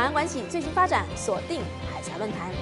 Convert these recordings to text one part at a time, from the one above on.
岸关系最新发展，锁定海峡论坛。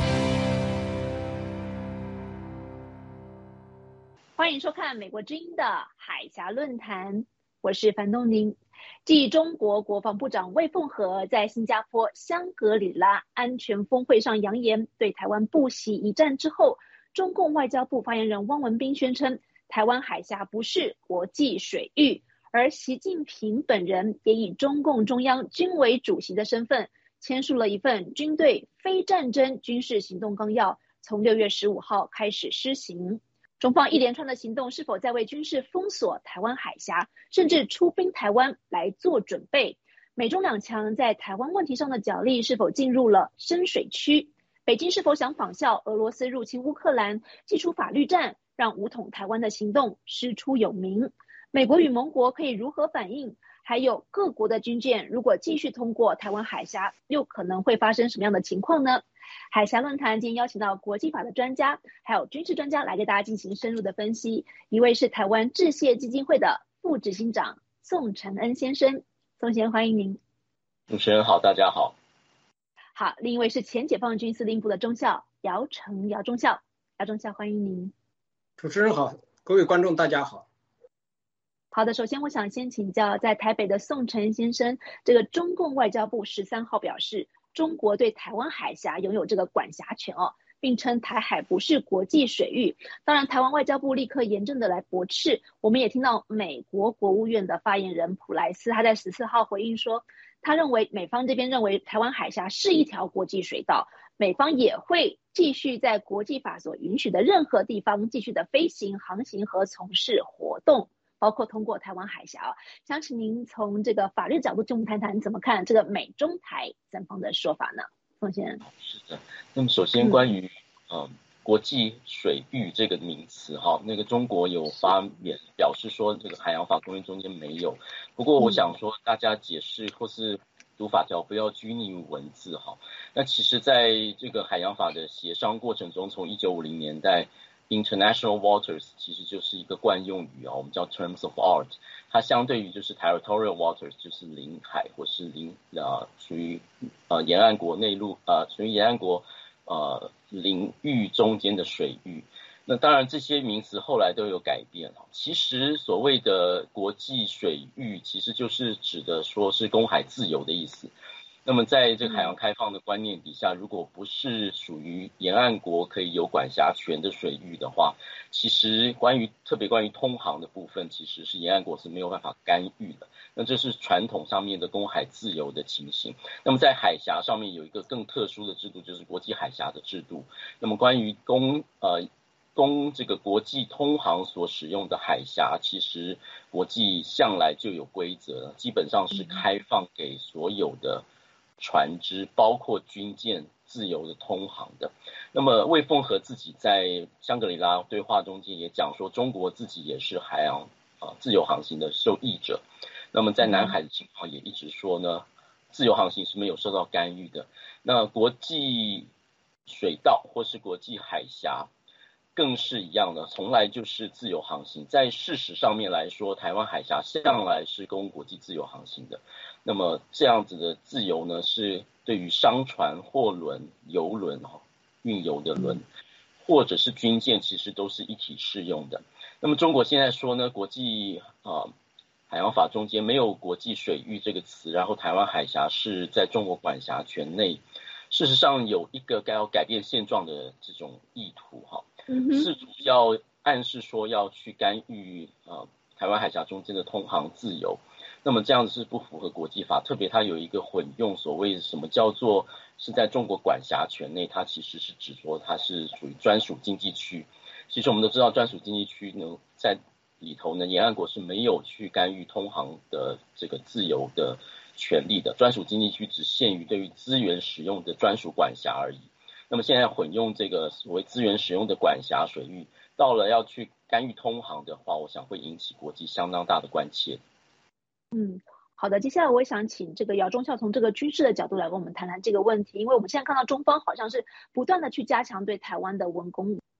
欢迎收看美国之音的海峡论坛，我是樊东宁。继中国国防部长魏凤和在新加坡香格里拉安全峰会上扬言对台湾不惜一战之后，中共外交部发言人汪文斌宣称，台湾海峡不是国际水域，而习近平本人也以中共中央军委主席的身份签署了一份军队非战争军事行动纲要，从6月15号开始施行。中方一连串的行动是否在为军事封锁台湾海峡，甚至出兵台湾来做准备？美中两强在台湾问题上的角力是否进入了深水区？北京是否想仿效俄罗斯入侵乌克兰，祭出法律战，让武统台湾的行动师出有名？美国与盟国可以如何反应？还有各国的军舰如果继续通过台湾海峡，又可能会发生什么样的情况呢？海峡论坛今天邀请到国际法的专家，还有军事专家来给大家进行深入的分析。一位是台湾制宪基金会的副执行长宋承恩先生，宋先生欢迎您。 主持人好，大家好。 好，另一位是前解放军司令部的中校姚成姚中校，姚中校欢迎您。 主持人好，各位观众大家好。 好的，首先我想先请教在台北的宋承恩先生，这个中共外交部13号表示，中国对台湾海峡拥有这个管辖权并称台海不是国际水域。当然台湾外交部立刻严正的来驳斥。我们也听到美国国务院的发言人普莱斯他在14号回应说，他认为美方这边认为台湾海峡是一条国际水道，美方也会继续在国际法所允许的任何地方继续的飞行、航行和从事活动，包括通过台湾海峡。想请您从这个法律角度跟我们谈谈，怎么看这个美中台三方的说法呢？宋先生。 是的，那么首先关于国际水域这个名词那个中国有发言表示说这个海洋法公约中间没有，不过我想说大家解释或是读法条不要拘泥于文字那其实在这个海洋法的协商过程中，从1950年代International waters 其实就是一个惯用语我们叫 terms of art， 它相对于就是 territorial waters 就是领海或是属于沿岸国内陆属于沿岸国领域中间的水域。那当然这些名词后来都有改变其实所谓的国际水域其实就是指的说是公海自由的意思。那么在这个海洋开放的观念底下，如果不是属于沿岸国可以有管辖权的水域的话，其实特别关于通航的部分，其实是沿岸国是没有办法干预的。那这是传统上面的公海自由的情形。那么在海峡上面有一个更特殊的制度，就是国际海峡的制度。那么关于供这个国际通航所使用的海峡，其实国际向来就有规则，基本上是开放给所有的船只包括军舰自由的通航的。那么魏凤和自己在香格里拉对话中间也讲说，中国自己也是海洋自由航行的受益者。那么在南海的情况也一直说呢，自由航行是没有受到干预的。那国际水道或是国际海峡更是一样的，从来就是自由航行。在事实上面来说，台湾海峡向来是供国际自由航行的。那么这样子的自由呢，是对于商船、货轮、邮轮运油的轮，或者是军舰，其实都是一体适用的。那么中国现在说呢，国际海洋法中间没有国际水域这个词，然后台湾海峡是在中国管辖权内。事实上有一个要改变现状的这种意图试图要暗示说要去干预台湾海峡中间的通航自由。那么这样子是不符合国际法，特别它有一个混用所谓什么叫做是在中国管辖权内，它其实是指说它是属于专属经济区。其实我们都知道专属经济区呢，在里头呢，沿岸国是没有去干预通航的这个自由的权利的。专属经济区只限于对于资源使用的专属管辖而已。那么现在混用这个所谓资源使用的管辖水域，到了要去干预通航的话，我想会引起国际相当大的关切。 好的，接下来我也想请这个姚中校从这个军事的角度来跟我们谈谈这个问题，因为我们现在看到中方好像是不断的去加强对台湾的文攻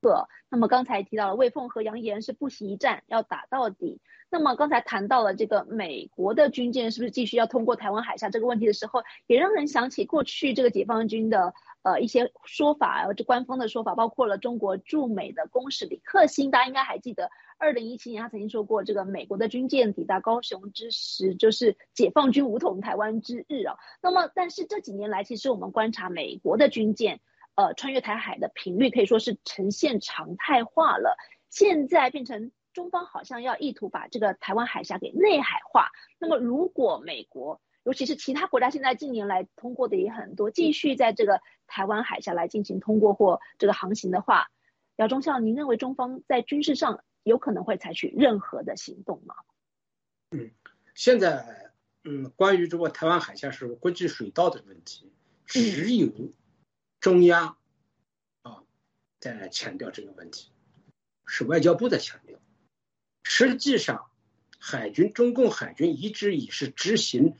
贺。那么刚才提到了魏凤和扬言是不惜一战要打到底。那么刚才谈到了这个美国的军舰是不是继续要通过台湾海峡这个问题的时候，也让人想起过去这个解放军的一些说法，这官方的说法，包括了中国驻美的公使李克兴，大家应该还记得2017年他曾经说过，这个美国的军舰抵达高雄之时，就是解放军武统台湾之日啊。那么但是这几年来，其实我们观察美国的军舰穿越台海的频率可以说是呈现常态化了，现在变成中方好像要意图把这个台湾海峡给内海化。那么如果美国尤其是其他国家现在近年来通过的也很多，继续在这个台湾海峡来进行通过或这个航行的话，姚中校，您认为中方在军事上有可能会采取任何的行动吗？ 现在关于这个台湾海峡是国际水道的问题，只有中央在强调这个问题，是外交部在强调。实际上中共海军一直也是执行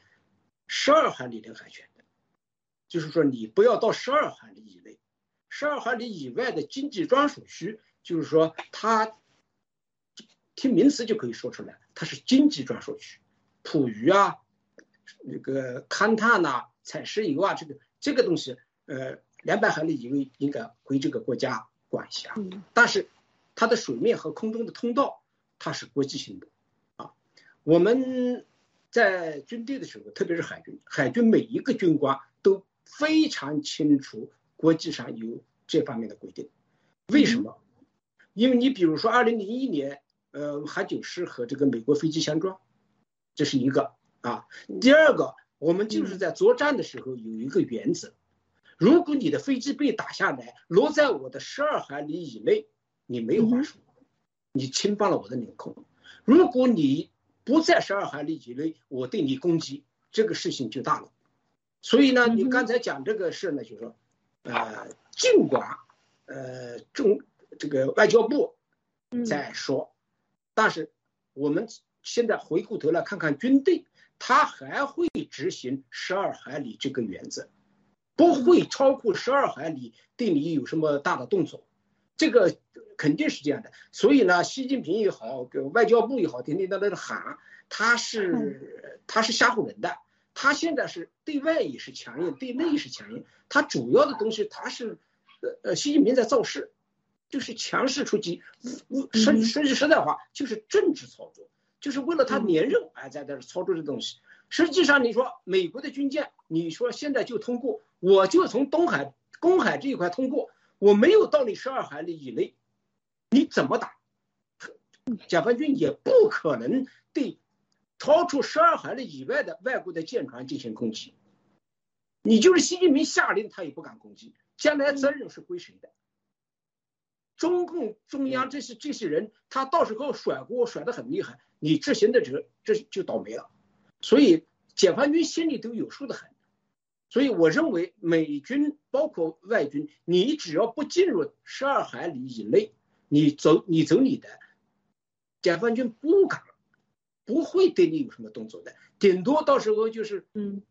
12海里领海权的，就是说你不要到12海里以内，12海里以外的经济专属区，就是说它听名词就可以说出来，它是经济专属区，捕鱼啊，那个勘探啊，采石油啊，这个东西200海里以内应该归这个国家管辖，但是它的水面和空中的通道它是国际性的啊。我们在军队的时候，特别是海军每一个军官都非常清楚国际上有这方面的规定。为什么？因为你比如说2001年海警师和这个美国飞机相撞，这是一个啊。第二个，我们就是在作战的时候有一个原则，如果你的飞机被打下来落在我的12海里以内，你没有话说，你侵犯了我的领空。如果你不在12海里以内，我对你攻击，这个事情就大了。所以呢，你刚才讲这个事呢，就是说尽管这个外交部在说，但是我们现在回过头来看看军队，他还会执行12海里这个原则，不会超过12海里对你有什么大的动作，这个肯定是这样的。所以呢，习近平也好，外交部也好，天天在那喊，他是吓唬人的。他现在是对外也是强硬，对内也是强硬。他主要的东西，他是习近平在造势，就是强势出击。说句实在话，就是政治操作，就是为了他连任在这操作这东西。实际上，你说美国的军舰，你说现在就通过，我就从公海这一块通过，我没有到你12海里以内，你怎么打？解放军也不可能对超出12海里以外的外国的舰船进行攻击。你就是习近平下令，他也不敢攻击，将来责任是归谁的？中共中央这些人，他到时候甩锅甩得很厉害，你执行的者这就倒霉了。所以解放军心里都有数的很。所以我认为美军包括外军，你只要不进入12海里以内，你走你的，解放军不会对你有什么动作的，顶多到时候就是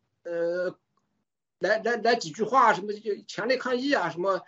来几句话，什么就强烈抗议啊，什么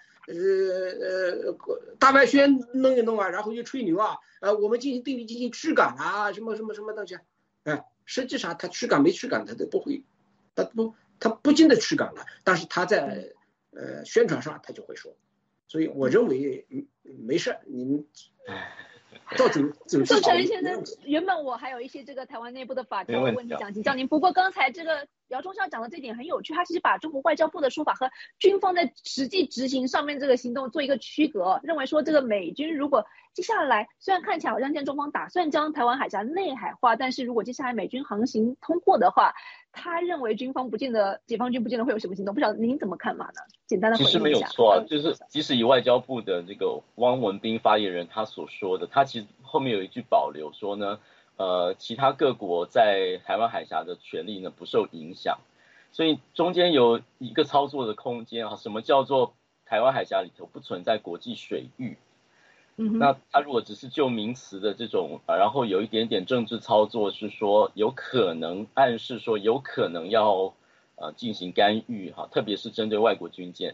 大外宣弄一弄啊，然后又吹牛啊，我们对你进行驱赶啊，什么东西，实际上他驱赶没驱赶他都不会，他不禁的驱赶了，但是他在宣传上他就会说，所以我认为没事，你们到走宋承恩先生，原本我还有一些这个台湾内部的法条问题想请教您，不过刚才这个姚中校讲的这点很有趣，他其实把中国外交部的说法和军方在实际执行上面这个行动做一个区隔，认为说这个美军如果接下来虽然看起来好像现在中方打算将台湾海峡内海化，但是如果接下来美军航行通过的话，他认为解放军不见得会有什么行动，不晓得您怎么看嘛呢？简单的回应一下。 其实没有错，就是即使以外交部的这个汪文斌发言人他所说的，他其实后面有一句保留说呢，其他各国在台湾海峡的权利呢不受影响，所以中间有一个操作的空间啊。什么叫做台湾海峡里头不存在国际水域？那他如果只是就名词的这种然后有一点点政治操作，是说有可能暗示说有可能要进行干预哈，特别是针对外国军舰，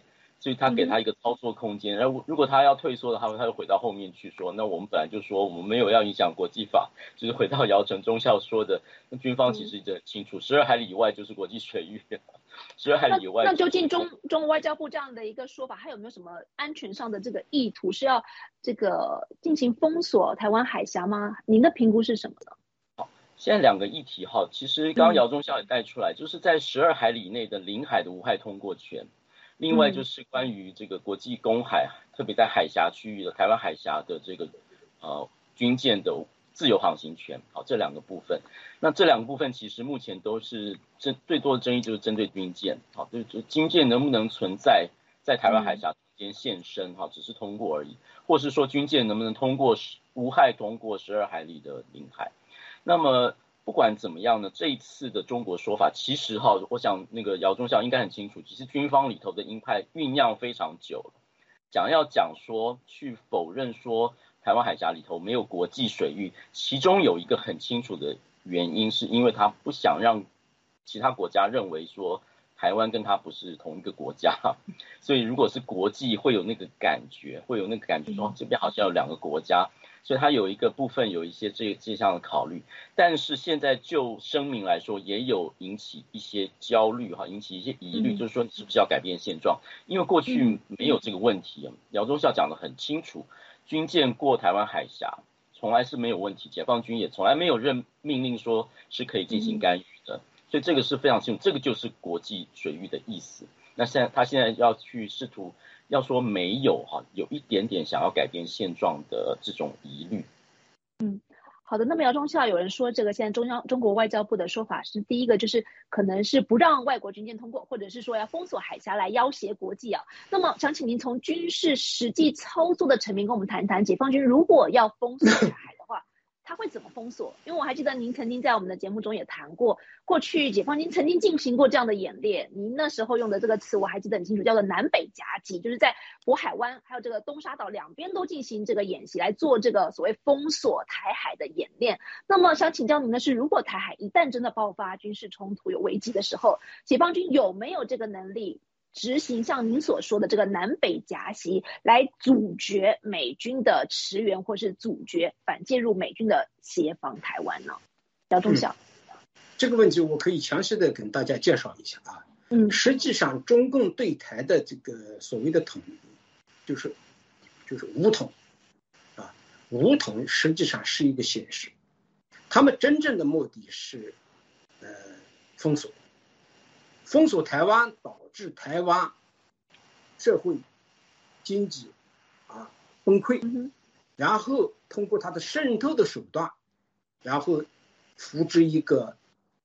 所以他给他一个操作空间。然后如果他要退缩的话，他就回到后面去说，那我们本来就说我们没有要影响国际法，就是回到姚成中校说的，那军方其实一直很清楚，12海里以外就是国际水域，12海里以外、 那究竟中国外交部这样的一个说法，还有没有什么安全上的这个意图，是要这个进行封锁台湾海峡吗？您的评估是什么呢？ 现在两个议题哈，其实刚刚姚中校也带出来，就是在12海里内的领海的无害通过权，另外就是关于这个国际公海，特别在海峡区域的台湾海峡的这个军舰的自由航行权，好，这两个部分。那这两个部分其实目前都是最多的争议就是针对军舰，好，就是军舰能不能存在在台湾海峡中间现身，哈，只是通过而已，或是说军舰能不能通过无害通过12海里的领海。那么不管怎么样呢，这一次的中国说法，其实哈，我想那个姚中校应该很清楚，其实军方里头的鹰派酝酿非常久了，讲说去否认说台湾海峡里头没有国际水域，其中有一个很清楚的原因，是因为他不想让其他国家认为说台湾跟他不是同一个国家，所以如果是国际会有那个感觉，说这边好像有两个国家。所以它有一个部分有一些这项的考虑，但是现在就声明来说，也有引起一些焦虑哈，引起一些疑虑，就是说你是不是要改变现状？因为过去没有这个问题，姚中校讲得很清楚，军舰过台湾海峡从来是没有问题，解放军也从来没有命令说是可以进行干预的，所以这个是非常清楚，这个就是国际水域的意思。那他现在要去试图要说没有哈，有一点点想要改变现状的这种疑虑。 好的，那么姚中校有人说，这个现在中国外交部的说法是，第一个就是可能是不让外国军舰通过，或者是说要封锁海峡来要挟国际啊。那么想请您从军事实际操作的层面跟我们谈谈，解放军如果要封锁台海的话，他会怎么封锁？因为我还记得您曾经在我们的节目中也谈过，过去解放军曾经进行过这样的演练，您那时候用的这个词我还记得很清楚，叫做南北夹击，就是在渤海湾还有这个东沙岛两边都进行这个演习，来做这个所谓封锁台海的演练。那么想请教您的是，如果台海一旦真的爆发军事冲突有危机的时候，解放军有没有这个能力执行像您所说的这个南北夹击，来阻绝美军的驰援，或是阻绝反介入美军的协防台湾呢？姚中校， 这个问题我可以详细的跟大家介绍一下啊。实际上中共对台的这个所谓的统，就是武统啊，武统实际上是一个形式，他们真正的目的是封锁台湾，导致台湾社会经济崩溃，然后通过他的渗透的手段，然后扶植一个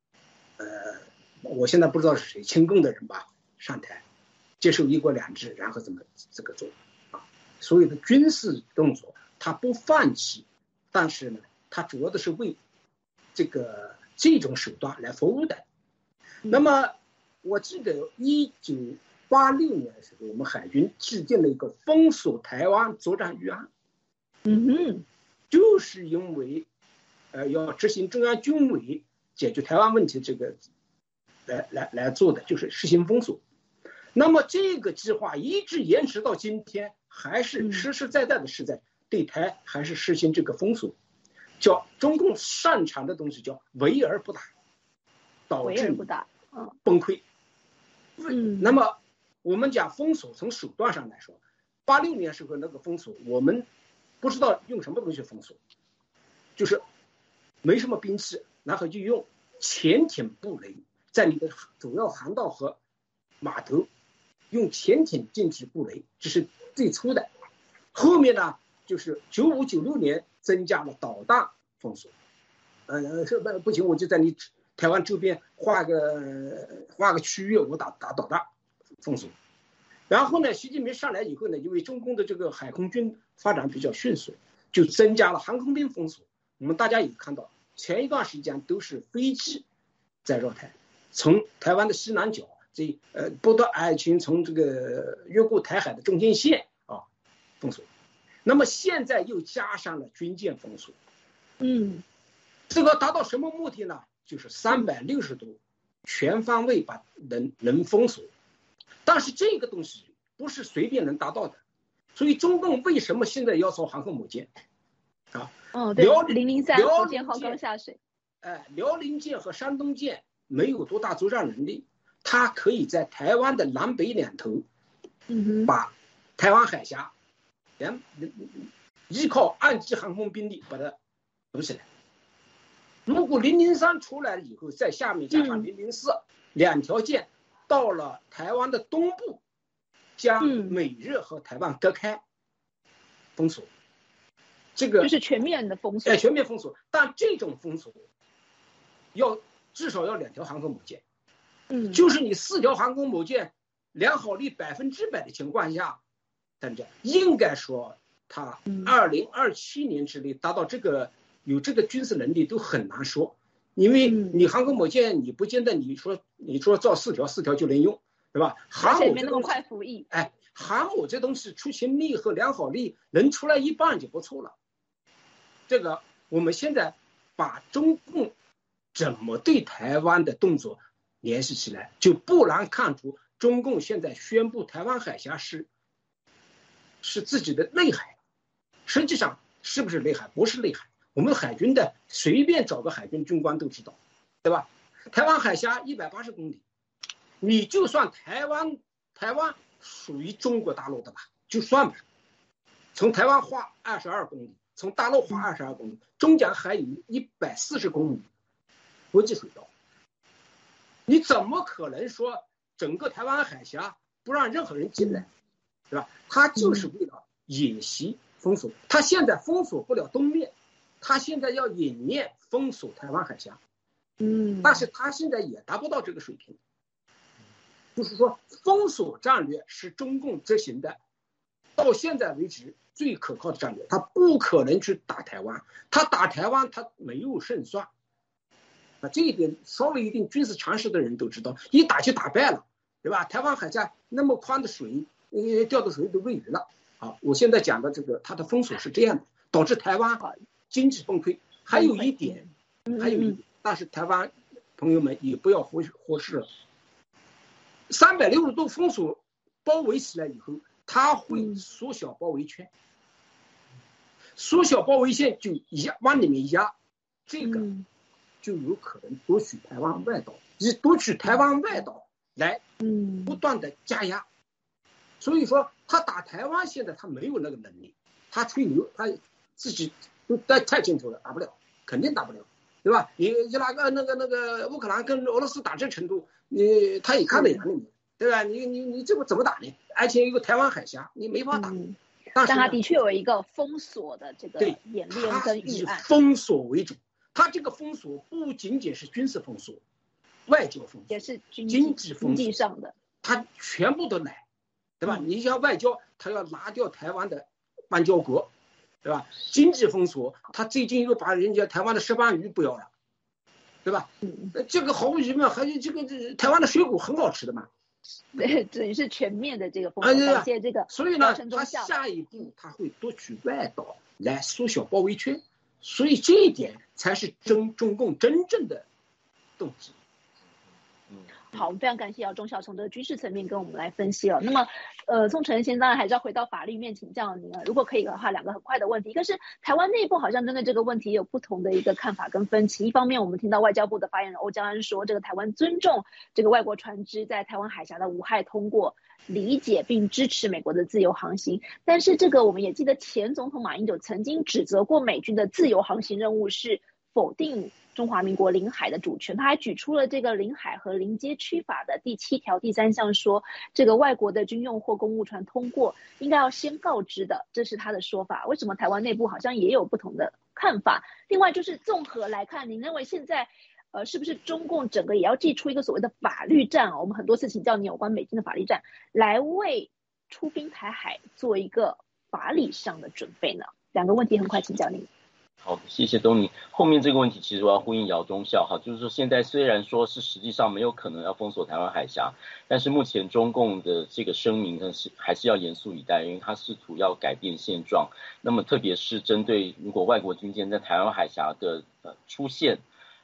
我现在不知道是谁亲共的人吧上台，接受一国两制，然后怎么这个做所有的军事动作他不放弃，但是呢他主要的是为这种手段来服务的。那么我记得1986年的时候，我们海军制定了一个封锁台湾作战预案，就是因为要执行中央军委解决台湾问题这个来做的，就是实行封锁。那么这个计划一直延迟到今天，还是实实在在的是在对台还是实行这个封锁，叫中共擅长的东西叫围而不打，导致崩溃。那么我们讲封锁，从手段上来说，86年时候那个封锁，我们不知道用什么东西封锁，就是没什么兵器，然后就用潜艇布雷，在你的主要航道和码头用潜艇进去布雷，这是最初的。后面呢，就是95、96年增加了导弹封锁，不行，我就在你台湾周边画个区域，我打导弹封锁。然后呢，习近平上来以后呢，因为中共的这个海空军发展比较迅速，就增加了航空兵封锁。我们大家也看到，前一段时间都是飞机在绕台，从台湾的西南角波多爱群从这个越过台海的中间线封锁。那么现在又加上了军舰封锁，这个达到什么目的呢？就是360度全方位把人封锁。但是这个东西不是随便能达到的。所以中共为什么现在要造航空母舰啊？ 对，003福建号刚下水。 辽宁舰和山东舰没有多大作战能力，它可以在台湾的南北两头，把台湾海峡依靠岸基航空兵力把它堵起来。如果003出来了以后，在下面加上004，两条舰到了台湾的东部，将美日和台湾隔开，封锁。这个就是全面的封锁。 全面封锁，但这种封锁至少要2条航空母舰。就是你4条航空母舰良好率100%的情况下，应该说它2027年之内达到有这个军事能力都很难说，因为你航空母舰你不见得你说造4条就能用，对吧？航母没那么快服役。 航母这东西出勤率和良好率能出来一半就不错了。这个我们现在把中共怎么对台湾的动作联系起来，就不难看出中共现在宣布台湾海峡是自己的内海，实际上是不是内海？不是内海。我们海军的随便找个海军军官都知道，对吧？台湾海峡180公里，你就算台湾属于中国大陆的吧，就算吧，从台湾划22公里，从大陆划22公里，中间还有140公里国际水道，你怎么可能说整个台湾海峡不让任何人进来，对吧？他就是为了演习封锁，他现在封锁不了东面，他现在要演练封锁台湾海峡，但是他现在也达不到这个水平。就是说，封锁战略是中共执行的，到现在为止最可靠的战略。他不可能去打台湾，他打台湾他没有胜算。这一点稍微一定军事常识的人都知道，一打就打败了，对吧？台湾海峡那么宽的水，调的水都喂鱼了。我现在讲的这个，它的封锁是这样的，导致台湾经济崩溃。还有一点，但是台湾朋友们也不要忽视了。360度封锁包围起来以后，它会缩小包围圈，缩小包围线就往里面压，这个就有可能夺取台湾外岛，以夺取台湾外岛来不断的加压。所以说他打台湾现在他没有那个能力，他吹牛，他自己都太清楚了，打不了，肯定打不了，对吧？你那个乌克兰跟俄罗斯打这程度，他也看得眼里面，对吧？你这个怎么打呢？而且有个台湾海峡，你没法打。 但他的确有一个封锁的这个演练跟预案， 以封锁为主。他这个封锁不仅仅是军事封锁，外交封锁也是经济封锁， 经济上的， 他全部都来，对吧？你像外交，他要拿掉台湾的邦交国，对吧？经济封锁，他最近又把人家台湾的石斑鱼不要了，对吧？这个毫无疑问，还有这个台湾的水果很好吃的嘛。 对，等于是全面的这个封锁，感谢这个。 所以呢，他下一步他会夺取外岛来缩小包围圈，所以这一点才是中共真正的动机。 好，我们非常感谢钟晓从这个军事层面跟我们来分析了。那么，宋承宪当然还是要回到法律面请教您了。如果可以的话，2个很快的问题，一个是台湾内部好像针对这个问题有不同的一个看法跟分歧。一方面，我们听到外交部的发言人欧江安说，这个台湾尊重这个外国船只在台湾海峡的无害通过，理解并支持美国的自由航行。但是这个我们也记得前总统马英九曾经指责过美军的自由航行任务是否定中华民国领海的主权，他还举出了这个领海和临街区法的第7条第3项，说这个外国的军用或公务船通过应该要先告知的，这是他的说法。为什么台湾内部好像也有不同的看法？另外就是综合来看，您认为现在是不是中共整个也要祭出一个所谓的法律战？我们很多次请教你有关美军的法律战，来为出兵台海做一个法理上的准备呢？2个问题很快请教您。 好，谢谢东尼。后面这个问题其实我要呼应姚忠孝哈，就是说现在虽然说是实际上没有可能要封锁台湾海峡，但是目前中共的这个声明呢还是要严肃以待，因为他试图要改变现状。那么特别是针对如果外国军舰在台湾海峡的出现，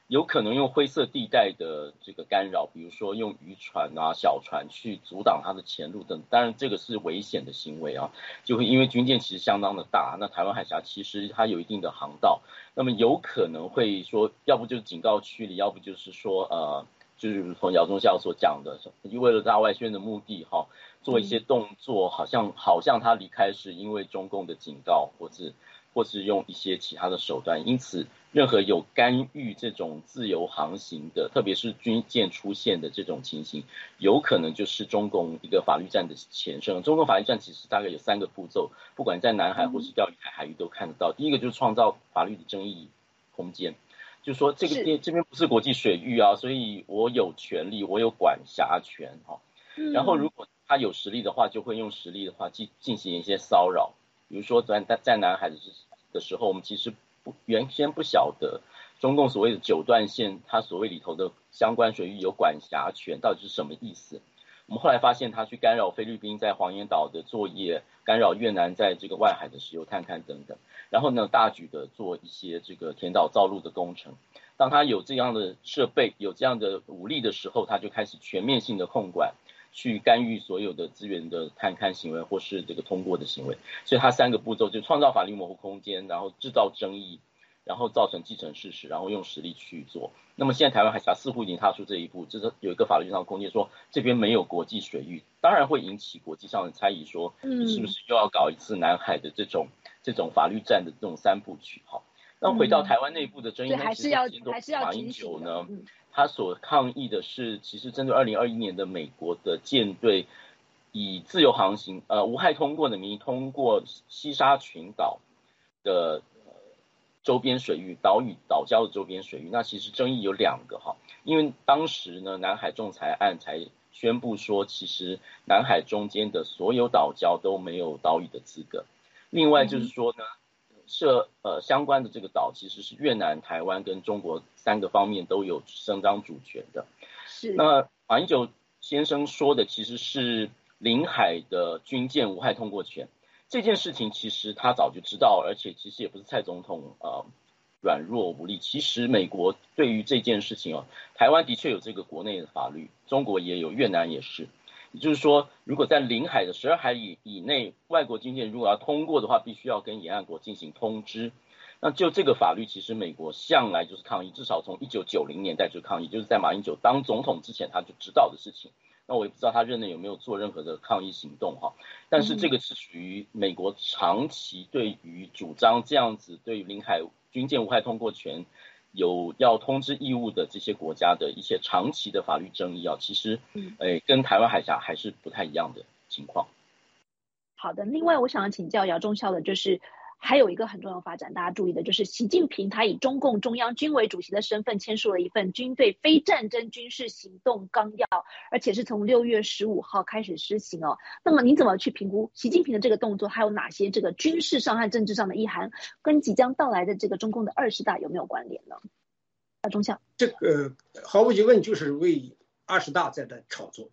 有可能用灰色地带的这个干扰，比如说用渔船啊、小船去阻挡它的前路等，当然这个是危险的行为啊，就会因为军舰其实相当的大，那台湾海峡其实它有一定的航道，那么有可能会说，要不就是警告驱离，要不就是说就是如同姚忠孝所讲的，为了大外宣的目的哈，做一些动作，好像他离开是因为中共的警告，或是用一些其他的手段，因此任何有干预这种自由航行的，特别是军舰出现的这种情形，有可能就是中共一个法律战的前身。中共法律战其实大概有3个步骤，不管在南海或是钓鱼台海域都看得到。第一个就是创造法律的争议空间。就是说这边不是国际水域啊，所以我有权利，我有管辖权哈。然后如果他有实力的话，就会用实力的话进行一些骚扰，比如说在南海的时候，我们其实原先不晓得中共所谓的9段线，它所谓里头的相关水域有管辖权到底是什么意思。我们后来发现，他去干扰菲律宾在黄岩岛的作业，干扰越南在这个外海的石油探勘等等，然后呢，大举的做一些这个填岛造陆的工程。当他有这样的设备、有这样的武力的时候，他就开始全面性的控管，去干预所有的资源的探勘行为或是这个通过的行为。所以他3个步骤就创造法律模糊空间，然后制造争议，然后造成既成事实，然后用实力去做。那么现在台湾海峡似乎已经踏出这一步，就是有一个法律上的空间，说这边没有国际水域，当然会引起国际上的猜疑，说你是不是又要搞一次南海的这种法律战的这种3部曲？好，那回到台湾内部的争议， 还是要马英九呢，他所抗议的是，其实针对2021年的美国的舰队以自由航行无害通过的名义通过西沙群岛的周边水域、岛屿、岛礁的周边水域，那其实争议有2个哈，因为当时呢，南海仲裁案才宣布说，其实南海中间的所有岛礁都没有岛屿的资格。另外就是说呢，相关的这个岛其实是越南、台湾跟中国3个方面都有伸张主权的。 是。 那马英九先生说的其实是领海的军舰无害通过权。这件事情其实他早就知道，而且其实也不是蔡总统软弱无力。其实美国对于这件事情台湾的确有这个国内的法律，中国也有，越南也是。也就是说，如果在领海的12海里以内，外国军舰如果要通过的话，必须要跟沿岸国进行通知。那就这个法律，其实美国向来就是抗议，至少从1990年代就抗议，就是在马英九当总统之前他就知道的事情。那我也不知道他任内有没有做任何的抗议行动哈，但是这个是属于美国长期对于主张这样子对于领海军舰无害通过权有要通知义务的这些国家的一些长期的法律争议其实跟台湾海峡还是不太一样的情况。 好的，另外我想要请教姚忠孝的就是还有一个很重要的发展，大家注意的就是习近平他以中共中央军委主席的身份签署了一份军队非战争军事行动纲要，而且是从6月15号开始施行那么你怎么去评估习近平的这个动作还有哪些这个军事上和政治上的意涵，跟即将到来的这个中共的20大有没有关联呢？姚忠孝。 这个毫无疑问就是为20大在的炒作。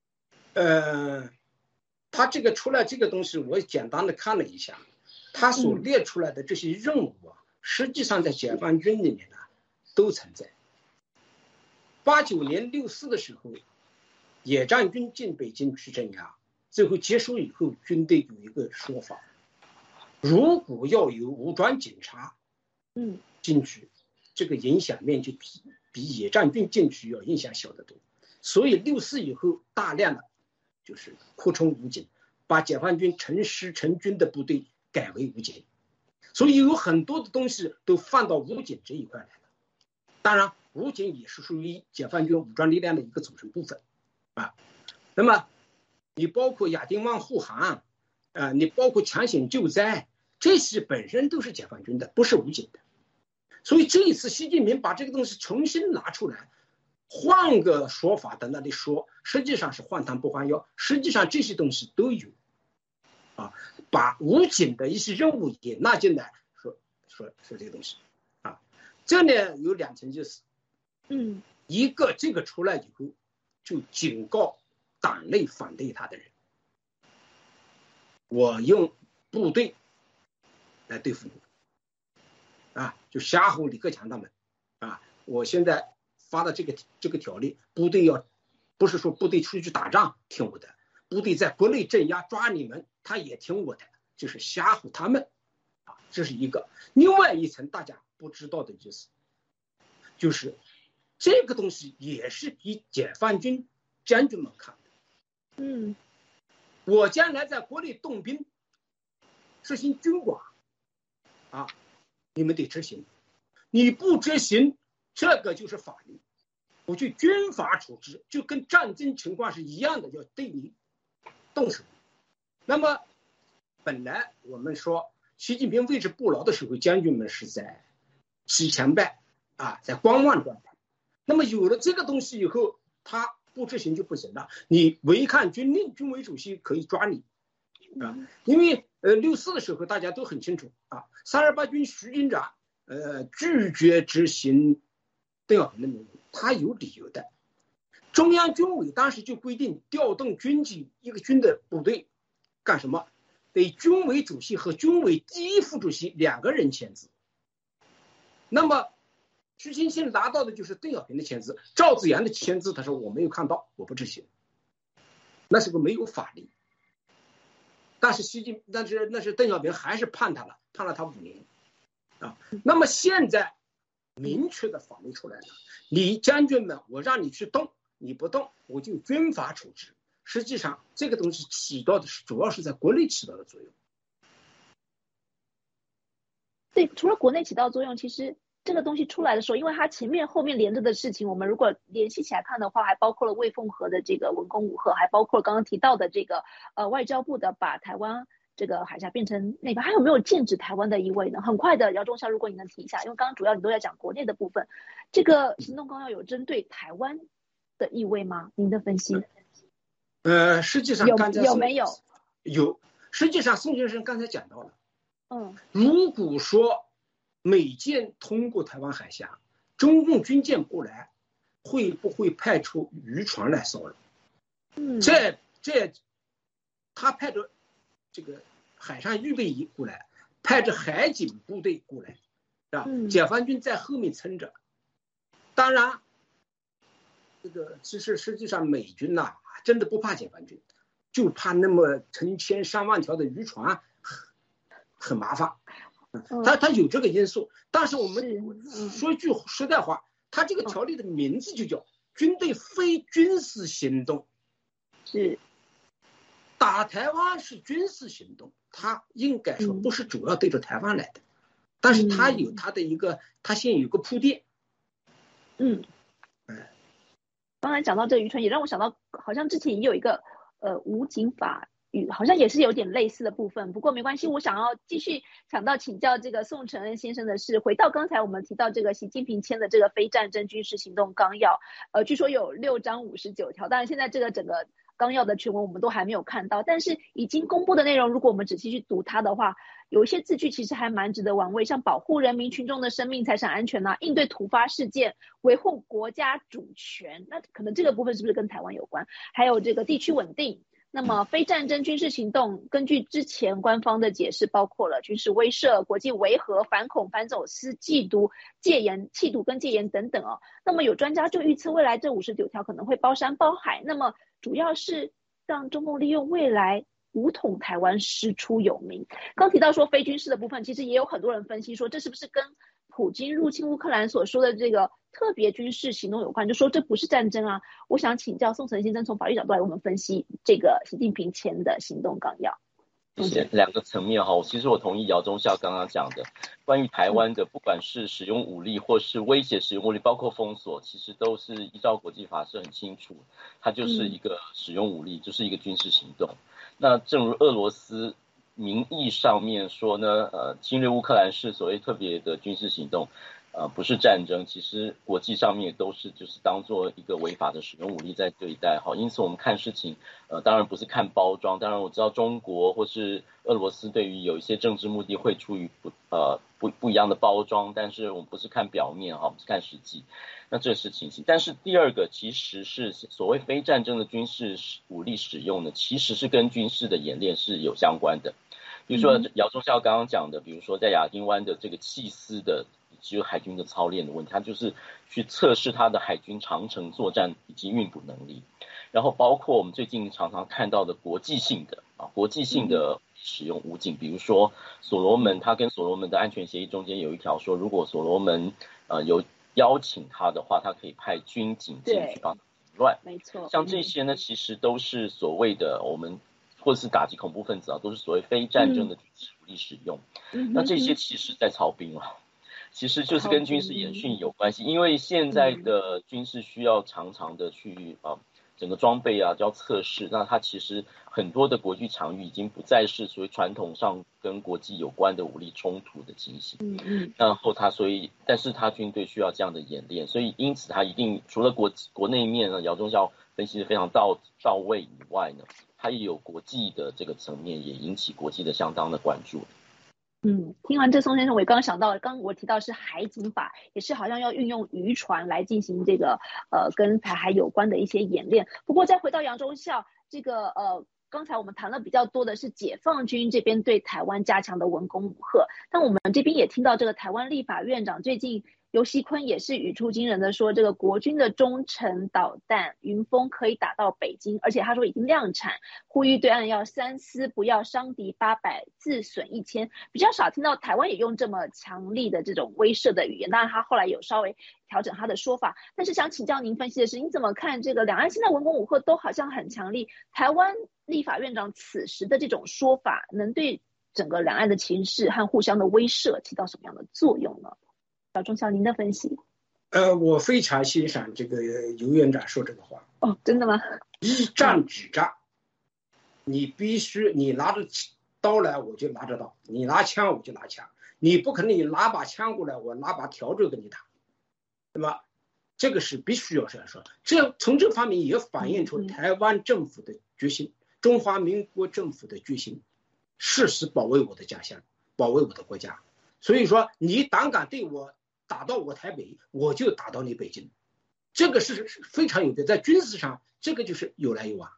他这个出来这个东西，我简单的看了一下。他所列出来的这些任务实际上在解放军里面都存在。89年64的时候，野战军进北京去镇压，最后结束以后，军队有一个说法：如果要有武装警察进去，这个影响面就比野战军进去要影响小得多。所以64以后，大量的就是扩充武警，把解放军成师成军的部队改为武警，所以有很多的东西都放到武警这一块来了。当然，武警也是属于解放军武装力量的一个组成部分那么你包括亚丁湾护航你包括抢险救灾，这些本身都是解放军的，不是武警的。所以这一次习近平把这个东西重新拿出来，换个说法在那里说，实际上是换汤不换药。实际上这些东西都有把武警的一些任务也纳进来，说这个东西这呢有2层意思。一个这个出来以后，就警告党内反对他的人，我用部队来对付你就吓唬李克强他们我现在发的这个条例，不是说部队出去打仗听我的，部队在国内镇压抓你们，他也听我的，就是吓唬他们啊，这是一个。另外一层大家不知道的意思，就是这个东西也是给解放军将军们看的。我将来在国内动兵，实行军管啊，你们得执行，你不执行，这个就是法律，我就军法处置，就跟战争情况是一样的，要对你动手。那么本来我们说习近平位置不牢的时候，将军们是在洗前败啊，在观望状态。那么有了这个东西以后，他不执行就不行了，你违抗军令，军委主席可以抓你啊。因为64的时候大家都很清楚啊，328军徐军长拒绝执行邓小平的命令，他有理由的。中央军委当时就规定，调动军纪一个军的部队干什么，得军委主席和军委第一副主席2个人签字。那么徐青信拿到的就是邓小平的签字，赵紫阳的签字他说我没有看到，我不执行，那是个没有法律。但是那是邓小平还是判了他5年啊。那么现在明确的法律出来了，你将军们我让你去动，你不动我就军法处置。实际上这个东西起到的是主要是在国内起到的作用。 对，除了国内起到作用，其实这个东西出来的时候，因为它前面后面连着的事情，我们如果联系起来看的话，还包括了魏凤和的这个文攻武吓，还包括刚刚提到的这个外交部的把台湾这个海峡变成内巴，还有没有禁止台湾的意味呢？很快的，姚忠孝，如果你能提一下，因为刚刚主要你都在讲国内的部分，这个行动纲要有针对台湾的意味吗？您的分析？ 实际上刚才有没有？ 有，实际上宋先生刚才讲到了，如果说美舰通过台湾海峡，中共军舰过来，会不会派出渔船来骚扰？他派着这个海上预备役过来，派着海警部队过来，是吧？解放军在后面撑着。当然，这个其实实际上美军呐，真的不怕解放军，就怕那么成千上万条的渔船很麻烦。他有这个因素，但是我们说一句实在话，他这个条例的名字就叫军队非军事行动， 是打台湾是军事行动，他应该说不是主要对着台湾来的，但是他有他的一个，他先有个铺垫。 刚才讲到这个渔船，也让我想到，好像之前也有一个武警法。好像也是有点类似的部分，不过没关系，我想要继续请教这个宋承恩先生的是，回到刚才我们提到这个习近平签的这个非战争军事行动纲要，据说有6章59条，当然现在这个整个纲要的全文我们都还没有看到，但是已经公布的内容，如果我们仔细去读它的话，有一些字句其实还蛮值得玩味，像保护人民群众的生命财产安全啊，应对突发事件，维护国家主权，那可能这个部分是不是跟台湾有关？还有这个地区稳定。那么非战争军事行动，根据之前官方的解释，包括了军事威慑、国际维和、反恐、反走私、缉毒、戒严、缉毒跟戒严等等哦。那么有专家就预测未来这59条可能会包山包海，那么主要是让中共利用未来武统台湾师出有名。刚提到说非军事的部分，其实也有很多人分析说，这是不是跟普京入侵乌克兰所说的这个特别军事行动有关，就说这不是战争啊。我想请教宋承恩先生从法律角度来为我们分析这个习近平签的行动纲要。 2个层面哈，其实我同意姚忠孝刚刚讲的，关于台湾的，不管是使用武力或是威胁使用武力，包括封锁，其实都是依照国际法是很清楚，它就是一个使用武力，就是一个军事行动。那正如俄罗斯名义上面说呢，侵略乌克兰是所谓特别的军事行动，不是战争，其实国际上面也都是就是当做一个违法的使用武力在对待哈。因此我们看事情，当然不是看包装，当然我知道中国或是俄罗斯对于有一些政治目的会出于不一样的包装，但是我们不是看表面哈，我们是看实际。那这是情形，但是第二个其实是所谓非战争的军事武力使用呢，其实是跟军事的演练是有相关的。比如说姚忠孝刚刚讲的，比如说在亚丁湾的这个弃司的只有海军的操练的问题，它就是去测试它的海军长程作战以及运补能力。然后包括我们最近常常看到的国际性的使用武警，比如说所罗门，它跟所罗门的安全协议中间有一条说，如果所罗门有邀请他的话，他可以派军警进去帮他乱。 没错， 像这些呢，其实都是所谓的我们或是打击恐怖分子都是所谓非战争的军事武力使用。那这些其实在操兵其实就是跟军事演训有关系，因为现在的军事需要常常的去整个装备就要测试，那它其实很多的国际场域已经不再是所谓传统上跟国际有关的武力冲突的情形。然后但是他军队需要这样的演练，所以因此他一定除了国内面呢，姚忠孝分析的非常到位以外呢，他也有国际的这个层面，也引起国际的相当的关注。 听完这宋先生，我也刚刚想到，刚我提到是海警法，也是好像要运用渔船来进行这个跟台海有关的一些演练。不过再回到杨忠孝这个刚才我们谈了比较多的是解放军这边对台湾加强的文攻武吓，但我们这边也听到这个台湾立法院长最近游锡堃也是语出惊人的说，这个国军的中程导弹云峰可以打到北京，而且他说已经量产，呼吁对岸要三思，不要伤敌800自损1000。比较少听到台湾也用这么强力的这种威慑的语言，当然他后来有稍微调整他的说法。但是想请教您分析的是，你怎么看这个两岸现在文攻武吓都好像很强力，台湾立法院长此时的这种说法能对整个两岸的情势和互相的威慑起到什么样的作用呢？小忠孝，您的分析。 我非常欣赏这个游院长说这个话。 真的吗？ 一战止战，你必须你拿着刀来我就拿着刀，你拿枪我就拿枪，你不可能你拿把枪过来我拿把笤帚给你打，对吧？这个是必须要这样说。这从这方面也反映出台湾政府的决心，中华民国政府的决心，誓死保卫我的家乡，保卫我的国家。所以说你胆敢对我打到我台北，我就打到你北京，这个是非常有的。在军事上这个就是有来有往。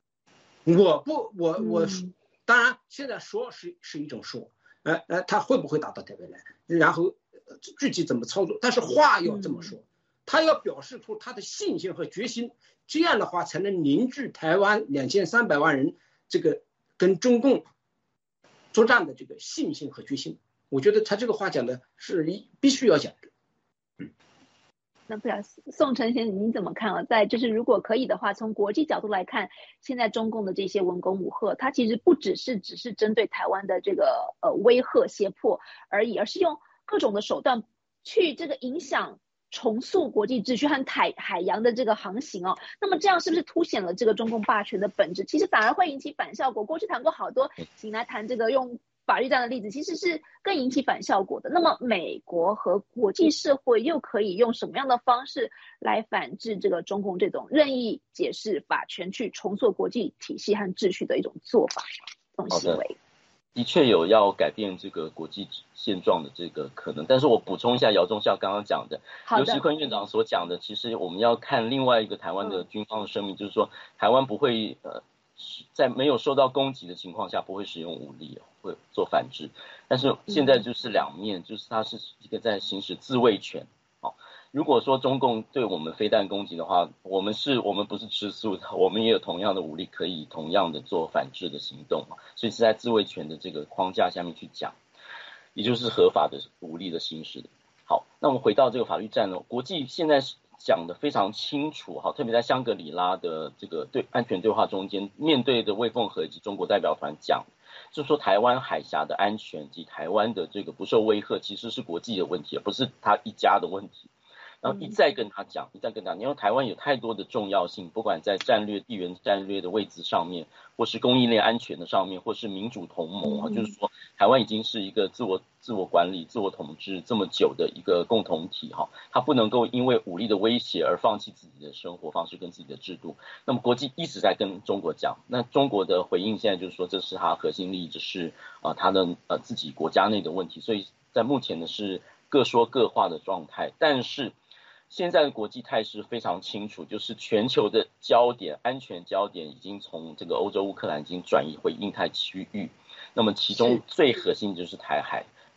我当然现在说是一种说，他会不会打到台北来，然后具体怎么操作，但是话要这么说，他要表示出他的信心和决心，这样的话才能凝聚台湾2300万人这个跟中共作战的这个信心和决心。我觉得他这个话讲的是必须要讲的。 那不知道宋晨先生您怎么看在就是如果可以的话，从国际角度来看，现在中共的这些文攻武吓，它其实不只是针对台湾的这个威吓胁迫而已，而是用各种的手段去这个影响重塑国际秩序和海洋的这个航行那么这样是不是凸显了这个中共霸权的本质？其实反而会引起反效果。过去谈过好多，请来谈这个用法律战的例子，其实是更引起反效果的。那么美国和国际社会又可以用什么样的方式来反制这个中共这种任意解释法权去重塑国际体系和秩序的一种做法，这种行为？ 的确有要改变这个国际现状的这个可能，但是我补充一下姚忠孝刚刚讲的，游锡堃院长所讲的，其实我们要看另外一个台湾的军方的声明，就是说台湾不会在没有受到攻击的情况下不会使用武力，会做反制。但是现在就是两面，就是它是一个在行使自卫权。如果说中共对我们飞弹攻击的话，我们不是吃素的，我们也有同样的武力可以同样的做反制的行动，所以是在自卫权的这个框架下面去讲，也就是合法的武力的行使的。好，那我们回到这个法律战呢，国际现在讲的非常清楚，特别在香格里拉的这个安全对话中间，面对的魏凤和以及中国代表团讲，就是说台湾海峡的安全及台湾的这个不受威吓，其实是国际的问题，而不是他一家的问题。然后一再跟他讲，因为台湾有太多的重要性，不管在地缘战略的位置上面，或是供应链安全的上面，或是民主同盟就是说台湾已经是一个自我管理、自我统治这么久的一个共同体它不能够因为武力的威胁而放弃自己的生活方式跟自己的制度。那么国际一直在跟中国讲，那中国的回应现在就是说这是他核心利益，只是他的自己国家内的问题，所以在目前的是各说各话的状态。但是现在的国际态势非常清楚，就是全球的焦点、安全焦点已经从这个欧洲乌克兰已经转移回印太区域。那么其中最核心就是台海，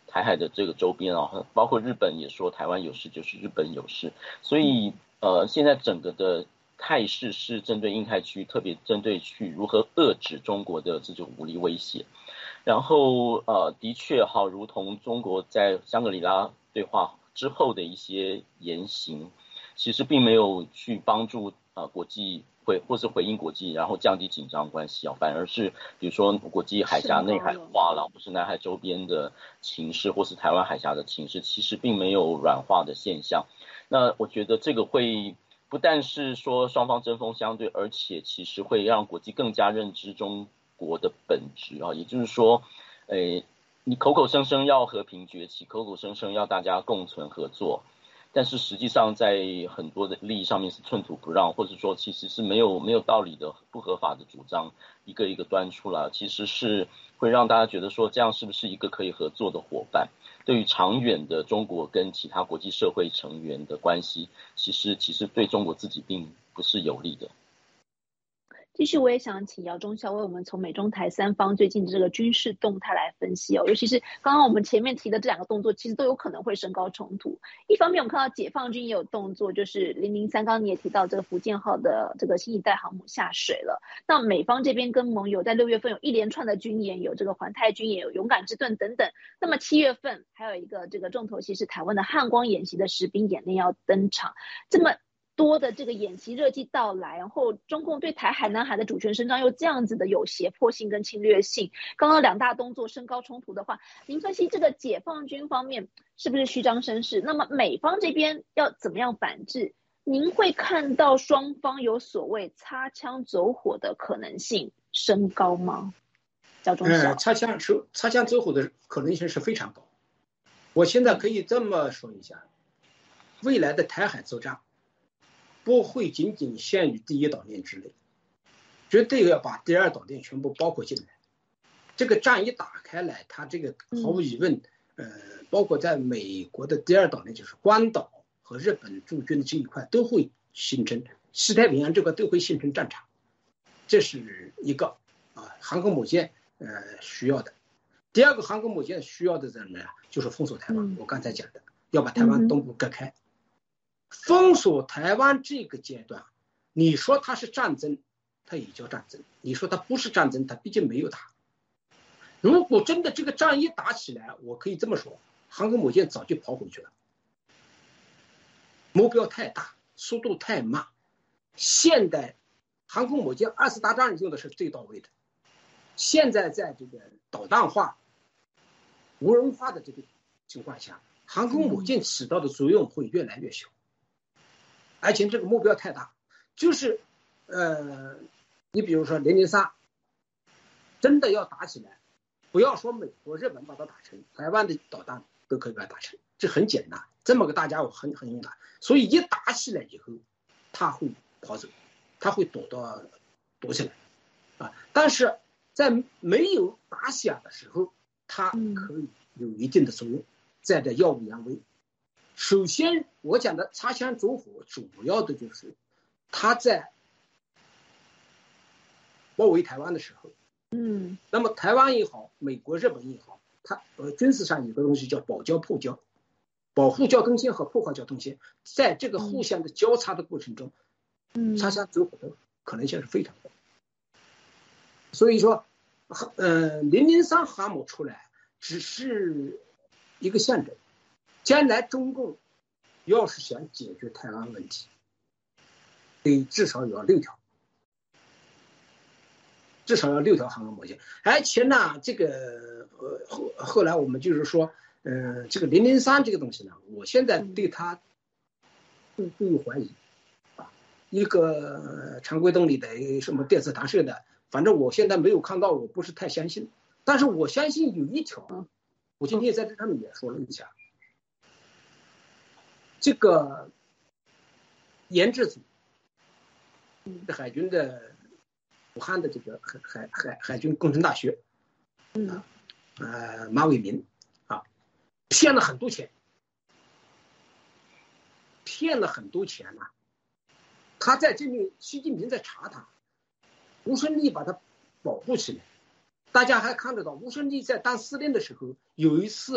台海的这个周边啊，包括日本也说台湾有事就是日本有事，所以现在整个的态势是针对印太区，特别针对去如何遏制中国的这种武力威胁。然后的确如同中国在香格里拉对话之后的一些言行，其实并没有去帮助国际或是回应国际，然后降低紧张关系反而是比如说国际海峡内海化了，或是南海周边的情势，或是台湾海峡的情势，其实并没有软化的现象。那我觉得这个会不但是说双方针锋相对，而且其实会让国际更加认知中国的本质也就是说，你口口声声要和平崛起，口口声声要大家共存合作，但是实际上在很多的利益上面是寸土不让，或者说其实是没有道理的不合法的主张一个一个端出来，其实是会让大家觉得说这样是不是一个可以合作的伙伴，对于长远的中国跟其他国际社会成员的关系，其实对中国自己并不是有利的。 继续，我也想请姚忠孝为我们从美中台三方最近的这个军事动态来分析尤其是刚刚我们前面提的这两个动作，其实都有可能会升高冲突。一方面，我们看到解放军也有动作，就是003，刚刚你也提到这个福建号的这个新一代航母下水了。那美方这边跟盟友在6月份有一连串的军演，有这个环太军演，有勇敢之盾等等。那么7月份还有一个这个重头戏是台湾的汉光演习的实兵演练要登场，这么多的这个演习热季到来，然后中共对台海南海的主权伸张又这样子的有胁迫性跟侵略性，刚刚两大动作升高冲突的话，您分析这个解放军方面是不是虚张声势？那么美方这边要怎么样反制？您会看到双方有所谓擦枪走火的可能性升高吗？焦忠孝， 擦枪走火的可能性是非常高。我现在可以这么说一下，未来的台海作战不会仅仅限于第一岛链之内，绝对要把第二岛链全部包括进来。这个战一打开来，它这个毫无疑问，包括在美国的第二岛链，就是关岛和日本驻军的这一块都会形成，西太平洋这个都会形成战场，这是一个航空母舰需要的。第二个航空母舰需要的是什么呀？就是封锁台湾。我刚才讲的，要把台湾东部割开。封锁台湾这个阶段，你说它是战争，它也叫战争；你说它不是战争，它毕竟没有打。如果真的这个仗一打起来，我可以这么说，航空母舰早就跑回去了。目标太大，速度太慢。现代航空母舰2次大战用的是最到位的，现在在这个导弹化、无人化的这个情况下，航空母舰起到的作用会越来越小。而且这个目标太大，就是你比如说003真的要打起来，不要说美国日本把它打成，台湾的导弹都可以把它打成，这很简单，这么个大家伙很勇敢，所以一打起来以后他会跑走，他会躲起来但是在没有打起来的时候，它可以有一定的作用，在这耀武扬威。首先我讲的擦枪走火，主要的就是他在包围台湾的时候，那么台湾也好，美国日本也好，它军事上有个东西叫保交破交，保护交通线和破坏交通线，在这个互相的交叉的过程中，擦枪走火的可能性是非常高。所以说003航母出来只是一个象征，将来中共要是想解决台湾问题，得至少要6条航空母舰。而且呢，这个后来我们就是说这个003这个东西呢，我现在对它不予怀疑一个常规动力的什么电磁弹射的，反正我现在没有看到，我不是太相信。但是我相信有一条，我今天在这上面也说了一下，这个研制组海军的武汉的这个海军工程大学马伟民骗了很多钱他在这里，习近平在查他，吴胜利把他保护起来。大家还看得到，吴胜利在当司令的时候，有一次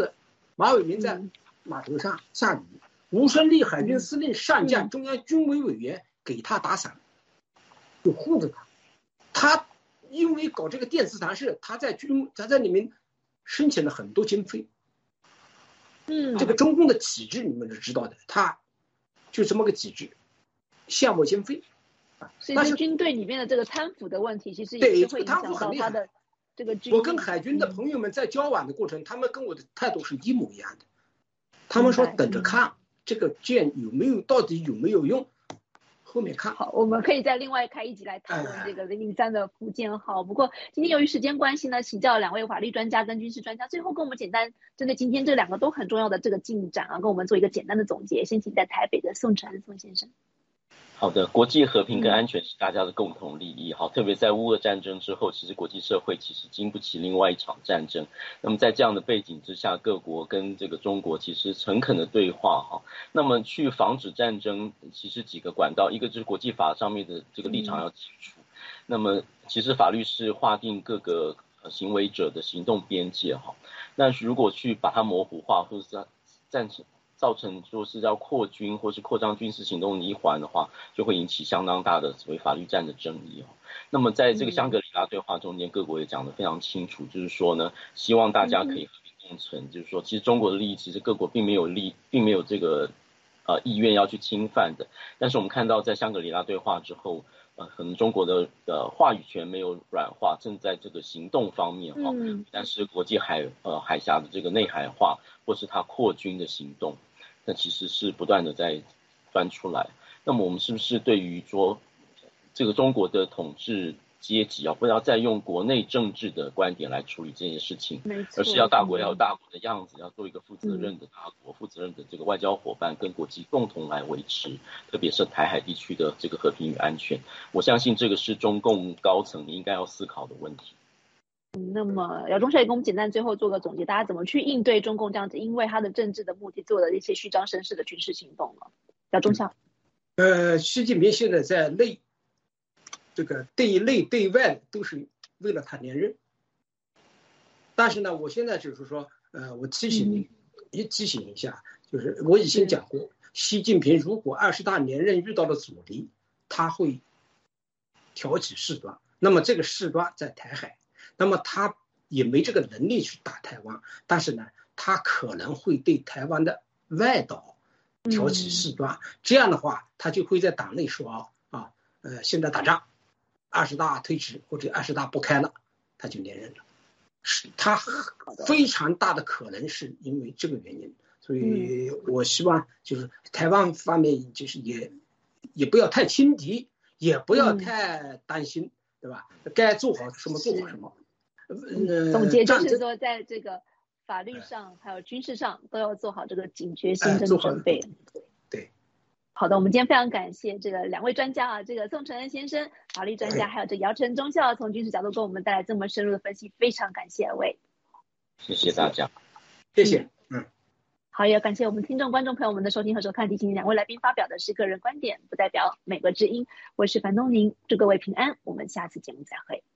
马伟明在码头上下雨，吴顺立海军司令上将中央军委委员给他打伞，就护着他。他因为搞这个电磁弹射，他在里面申请了很多经费。这个中共的体制你们是知道的，他就这么个体制，项目经费。 所以在军队里面的这个贪腐的问题，其实也是会影响到他的这个军。 我跟海军的朋友们在交往的过程，他们跟我的态度是一模一样的。他们说等着看这个舰到底有没有用，后面看。 好，我们可以再另外开一集来讨论这个003的福建号。不过今天由于时间关系呢，请教两位法律专家跟军事专家，最后跟我们简单针对今天这两个都很重要的这个进展跟我们做一个简单的总结。先请在台北的宋承恩宋先生。 好的，国际和平跟安全是大家的共同利益，特别在乌俄战争之后，其实国际社会其实经不起另外一场战争。那么在这样的背景之下，各国跟这个中国其实诚恳的对话那么去防止战争，其实几个管道，一个就是国际法上面的这个立场要清楚。那么其实法律是划定各个行为者的行动边界那如果去把它模糊化，或者是造成说是要扩军或是扩张军事行动的一环的话，就会引起相当大的所谓法律战的争议那么在这个香格里拉对话中间，各国也讲得非常清楚，就是说呢，希望大家可以和平共存，就是说其实中国的利益其实各国并没有这个意愿要去侵犯的。但是我们看到在香格里拉对话之后，可能中国的话语权没有软化，正在这个行动方面但是国际海峡的这个内海化或是它扩军的行动，那其实是不断的在翻出来。那么我们是不是对于说这个中国的统治阶级不要再用国内政治的观点来处理这件事情，而是要大国要有大国的样子，要做一个负责任的大国，负责任的这个外交伙伴，跟国际共同来维持，特别是台海地区的这个和平与安全。我相信这个是中共高层应该要思考的问题。 那么姚忠孝也跟我们简单最后做个总结，大家怎么去应对中共这样子因为他的政治的目的做的一些虚张声势的军事行动呢？姚忠孝， 习近平现在在这个对内对外都是为了他连任，但是呢，我现在就是说，我提醒一下，就是我以前讲过，习近平如果20大连任遇到了阻力，他会挑起事端，那么这个事端在台海，那么他也没这个能力去打台湾，但是呢，他可能会对台湾的外岛挑起事端，这样的话，他就会在党内说现在打仗，20大推迟或者20大不开了，他就连任了。他非常大的可能是因为这个原因，所以我希望就是台湾方面就是也不要太轻敌，也不要太担心，对吧？该做好什么做好什么。 总结就是说，在这个法律上还有军事上都要做好这个警觉性跟准备。 对。 好的，我们今天非常感谢这个两位专家这个宋承恩先生法律专家，还有这姚承忠校从军事角度给我们带来这么深入的分析，非常感谢二位。 谢谢大家。 谢谢。 好，也感谢我们听众观众朋友们的收听和收看。提醒两位来宾发表的是个人观点，不代表美国之音。我是樊东宁，祝各位平安，我们下次节目再会。